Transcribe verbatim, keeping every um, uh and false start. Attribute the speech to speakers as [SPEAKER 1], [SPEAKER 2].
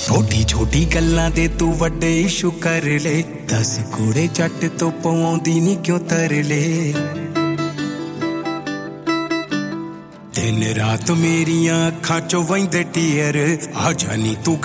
[SPEAKER 1] ਛੋਟੀ ਛੋਟੀ ਗੱਲਾਂ ਦੇ ਤੂੰ ਵੱਡੇ ਇਸ਼ੂ ਕਰ ਲੈ ਦਸ ਕੂੜੇ ਜੱਟ ਤੋਂ ਪਵਾਉਂਦੀ ਨਹੀਂ ਕਿਉਂ ਤਰਲੇ ਦਿਨ ਰਾਤ ਮੇਰੀਆਂ ਅੱਖਾਂ ਚੋਂ ਵਹਿੰਦੇ ਟੀਅਰ ਆ ਜਾਨੀ ਤੂੰ